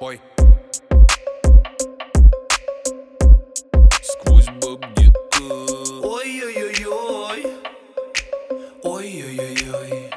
пой. Сквозь баб-гиты. Ой-ой-ой-ой. Ой-ой-ой-ой.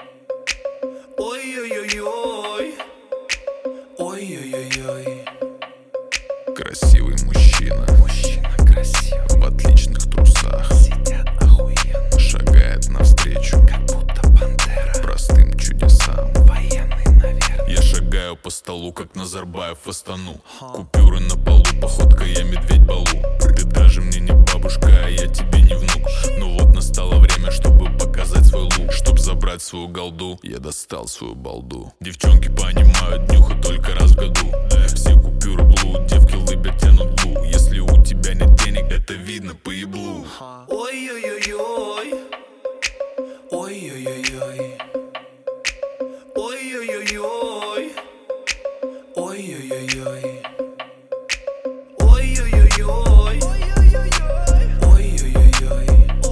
Ой-ой-ой-ой. Ой-ой-ой-ой. Красивый мужчина, красивый, в отличных трусах, сидят охуенно, шагает навстречу как будто пантера, простым чудесам. военный, наверное. Я шагаю по столу, как Назарбаев в Астану. Купюры на полу, походка я медведь Балу. Ты даже мне не бабушка, а я тебе не внук. Но вот настало время, чтобы показать свой лук. Чтоб забрать свою голду, я достал свою балду. Девчонки понимают, нюхать только раз в году. Все купюры блуд, девки лыбят, тянут блу. Если у тебя нет денег, это видно по еблу. Ой-ой-ой-ой. Ой-ой-ой-ой. Ой-ой-ой-ой. Ой-ой-ой-ой. Ой-ой-ой-ой. Ой-ой-ой-ой.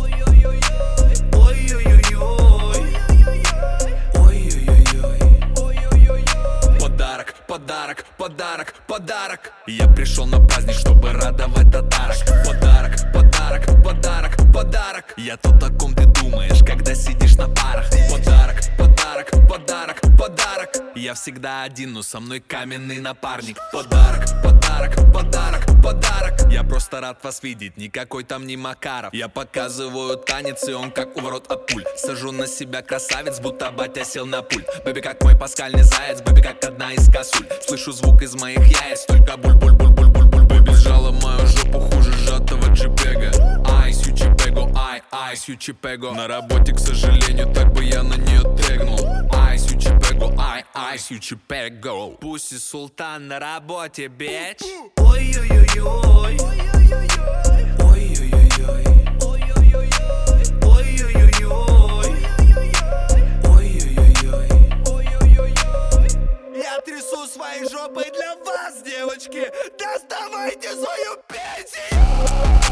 Ой-ой-ой-ой. Подарок, подарок, подарок, подарок. Я пришел на праздник, чтобы радовать татарок. Подарок, подарок, подарок, подарок. Я тот, о ком ты думаешь, когда сидишь на парах. Подарок, подарок, подарок, подарок. Я всегда один, но со мной каменный напарник. Подарок, подарок, подарок, подарок. Я просто рад вас видеть, никакой там не Макаров. Я показываю танец, и он как уворот от пуль. Сажу на себя красавец, будто батя сел на пульт. Бэби как мой паскальный заяц, бэби как одна из косуль. Слышу звук из моих яиц, только буль-буль-буль-буль-буль-буль. Бэби сжала мою жопу хуже сжатого джипега. Айс, ючипего, айс, ючипего. На работе, к сожалению, так бы я на нее тегнул. Айс, ючипего, айс, ючипего. Пусть султан на работе, бич. Ой-ой-ой-ой. Ой-ой-ой-ой. Ой-ой-ой-ой. Я трясу своей жопой для вас, девочки. Доставайте свою пенсию.